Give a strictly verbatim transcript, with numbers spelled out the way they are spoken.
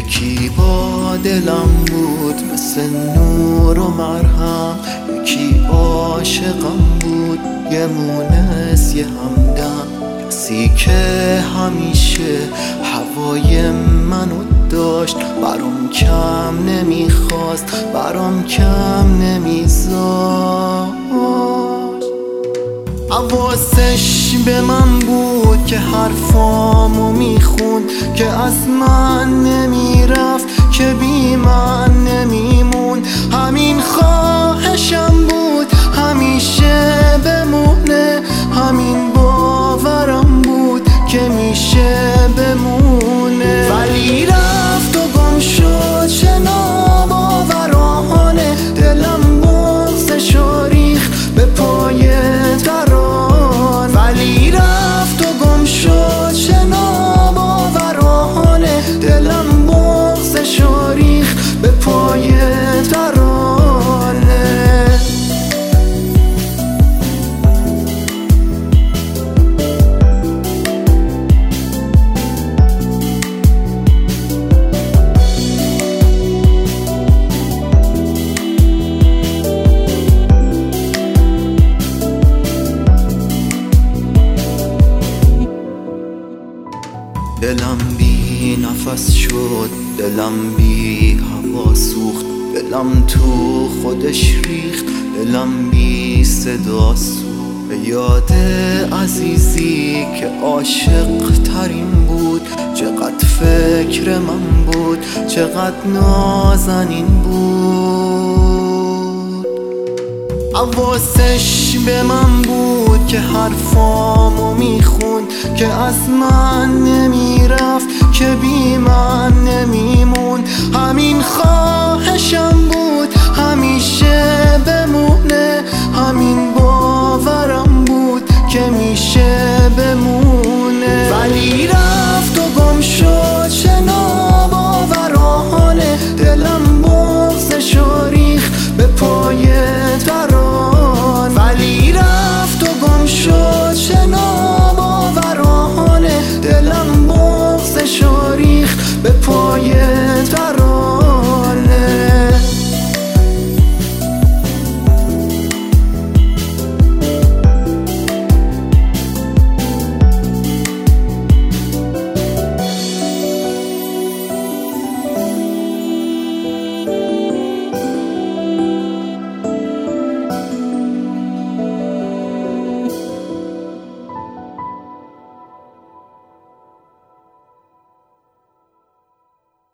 یکی با دلم بود مثل نور و مرهم، یکی عاشقم بود یه مونس یه همدم، کسی که همیشه هوای منو داشت، برام کم نمیخواست برام کم نمیذاشت. حواسش به من بود که حرفامو میخوند، که از من نمیرفت که بی من نمیموند. همین خواهشم بود همیشه بمونه، همین باورم بود که میشه بمونه. ولی رفت و گم شد چه ناباورانه، دلم بغضشو ریخت به پای دران. ولی رفت و گم شد چه ناباورانه، دلم بغضشو ریخت به پای ترانه. دلم بی نفس شد، دلم بی هوا سوخت، دلم تو خودش ریخت، دلم بی صدا سوخت. به یاد عزیزی که عاشق ترین بود، چقدر فکر من بود، چقدر نازنین بود. حواسش به من بود که حرفامو میخوند، که از من نمیرفت که بی من نمیموند. همین خواهشم بود همیشه